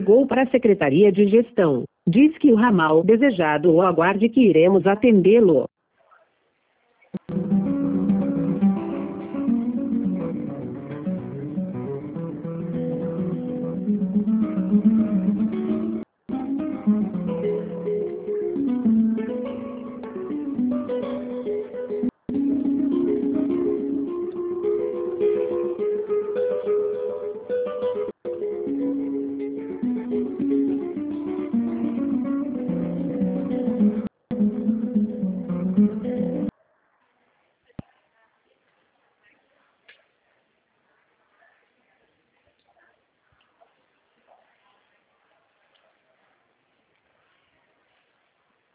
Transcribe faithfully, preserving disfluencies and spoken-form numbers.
Ligou para a Secretaria de Gestão. Diz que o ramal desejado o aguarde que iremos atendê-lo.